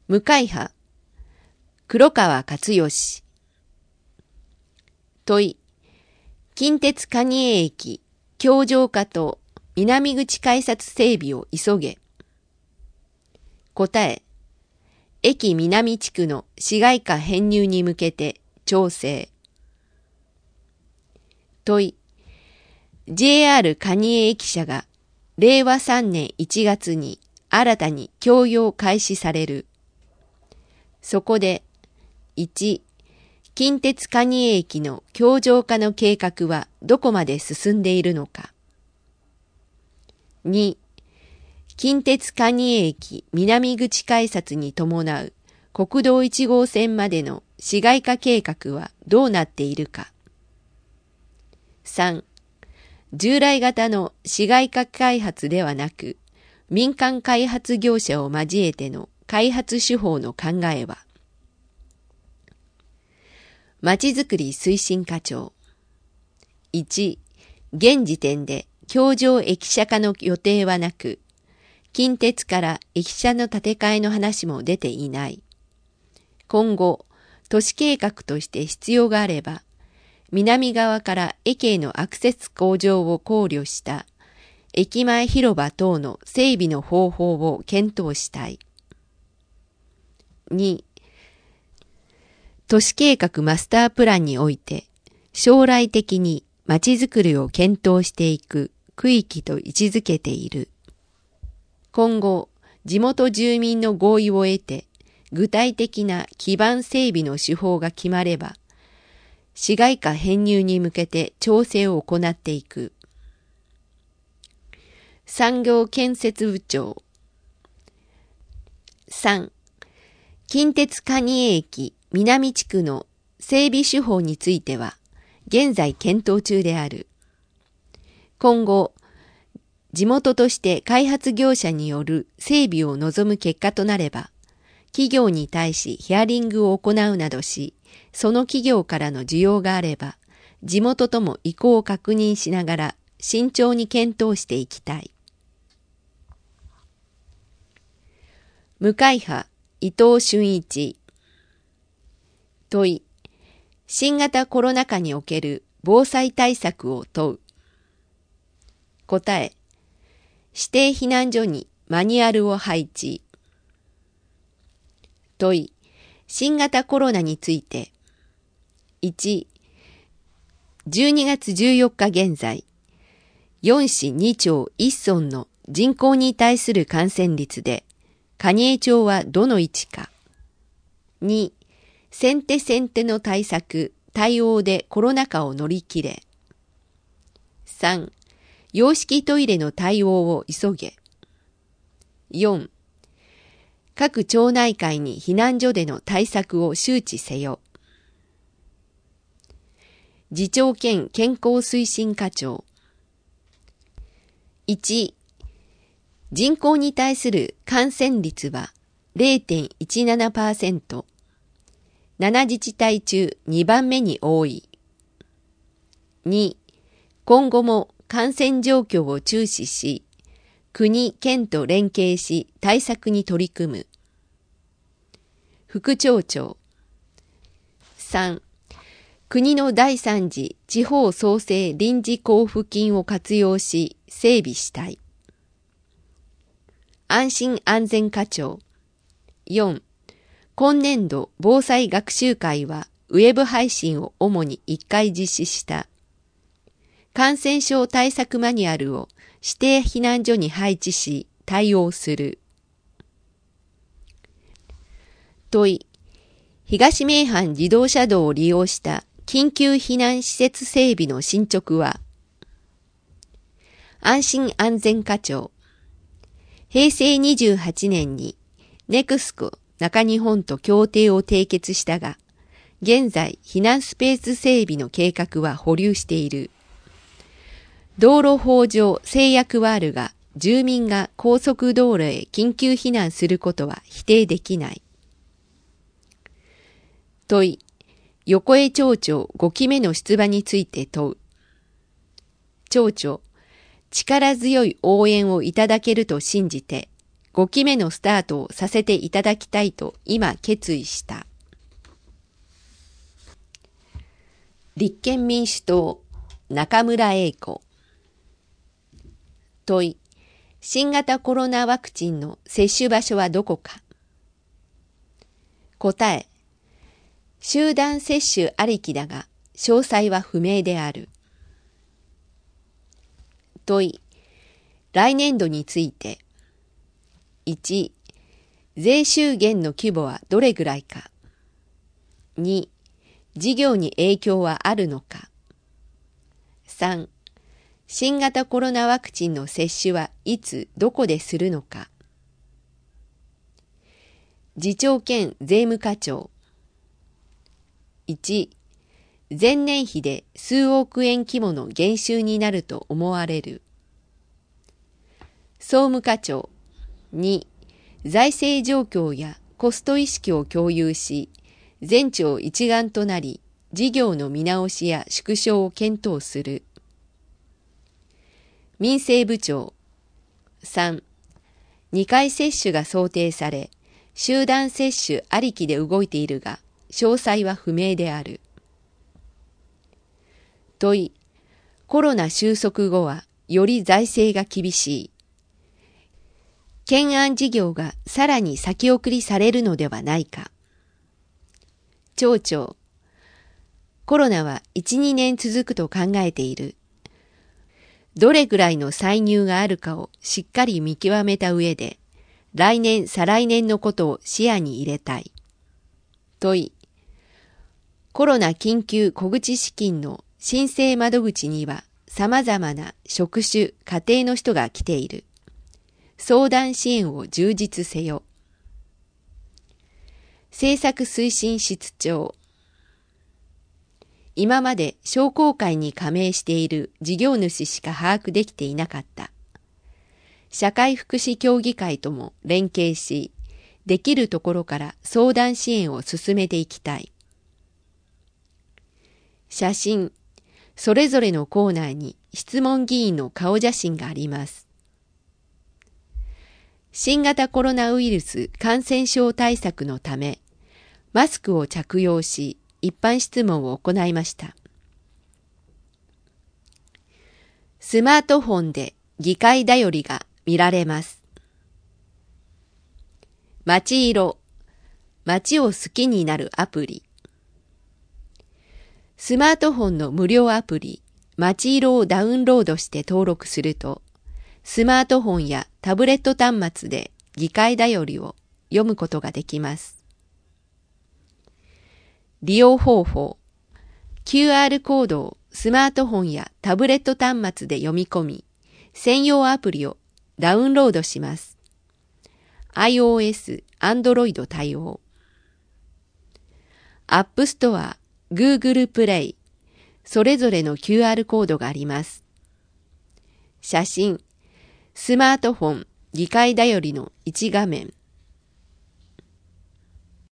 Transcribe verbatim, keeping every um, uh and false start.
無会派、黒川勝義。問い、近鉄蟹江駅、橋上化と南口改札整備を急げ。答え、駅南地区の市街化編入に向けて調整。問い、ジェイアール 蟹江駅舎がれいわさんねんいちがつに新たに供用開始される。そこで、いち、近鉄蟹江駅の橋上化の計画はどこまで進んでいるのか。に、近鉄蟹江駅南口改札に伴う国道いち号線までの市街化計画はどうなっているか。さん、従来型の市街化開発ではなく、民間開発業者を交えての開発手法の考えは。まちづくり推進課長。いち、現時点で橋上駅舎化の予定はなく、近鉄から駅舎の建て替えの話も出ていない。今後、都市計画として必要があれば、南側から駅へのアクセス向上を考慮した駅前広場等の整備の方法を検討したい。に、都市計画マスタープランにおいて将来的にまちづくりを検討していく区域と位置づけている。今後、地元住民の合意を得て具体的な基盤整備の手法が決まれば、市街化編入に向けて調整を行っていく。産業建設部長。さん、近鉄蟹江駅南地区の整備手法については現在検討中である。今後、地元として開発業者による整備を望む結果となれば、企業に対しヒアリングを行うなどし、その企業からの需要があれば、地元とも意向を確認しながら慎重に検討していきたい。無会派、伊藤俊一。問い、新型コロナ禍における防災対策を問う。答え、指定避難所にマニュアルを配置。問い、新型コロナについて。いち、じゅうにがつじゅうよっか現在、よん市に町いち村の人口に対する感染率で、蟹江町はどの位置か。に、先手先手の対策、対応でコロナ禍を乗り切れ。さん、洋式トイレの対応を急げ。よん、各町内会に避難所での対策を周知せよ。次長兼健康推進課長。いち、人口に対する感染率は れいてんいちななパーセント、なな自治体中にばんめに多い。に、今後も感染状況を注視し、国・県と連携し対策に取り組む。副町長。さん、国の第三次地方創生臨時交付金を活用し整備したい。安心安全課長。よん、今年度防災学習会はウェブ配信を主にいっかい実施した。感染症対策マニュアルを指定避難所に配置し対応する。問い、東名阪自動車道を利用した緊急避難施設整備の進捗は。安心安全課長。へいせいにじゅうはちねんにネクスコ中日本と協定を締結したが、現在避難スペース整備の計画は保留している。道路法上制約はあるが、住民が高速道路へ緊急避難することは否定できない。問い、横江町長ごきめの出馬について問う。町長、力強い応援をいただけると信じて、 ごきめのスタートをさせていただきたいと今決意した。立憲民主党、中村英子。問い、新型コロナワクチンの接種場所はどこか。答え、集団接種ありきだが、詳細は不明である。問い、来年度について。いち、税収減の規模はどれぐらいか。に、事業に影響はあるのか。さん、新型コロナワクチンの接種はいつどこでするのか。次長兼税務課長。いち、前年比で数億円規模の減収になると思われる。総務課長。に、財政状況やコスト意識を共有し、全庁一丸となり、事業の見直しや縮小を検討する。民政部長。さん、にかい接種が想定され、集団接種ありきで動いているが、詳細は不明である。問い、コロナ収束後はより財政が厳しい。懸案事業がさらに先送りされるのではないか。町長、コロナはいち、にねん続くと考えている。どれぐらいの歳入があるかをしっかり見極めた上で、来年再来年のことを視野に入れたい。問い、コロナ緊急小口資金の申請窓口には様々な職種、家庭の人が来ている。相談支援を充実せよ。政策推進室長。今まで商工会に加盟している事業主しか把握できていなかった。社会福祉協議会とも連携し、できるところから相談支援を進めていきたい。写真、それぞれのコーナーに質問議員の顔写真があります。新型コロナウイルス感染症対策のため、マスクを着用し、一般質問を行いました。スマートフォンで議会だよりが見られます。街色、街を好きになるアプリ。スマートフォンの無料アプリ、街色をダウンロードして登録すると、スマートフォンやタブレット端末で議会だよりを読むことができます。利用方法。キューアール コードをスマートフォンやタブレット端末で読み込み、専用アプリをダウンロードします。iOS、Android 対応。App Store、Google Play、それぞれの キューアール コードがあります。写真、スマートフォン、議会だよりの一画面。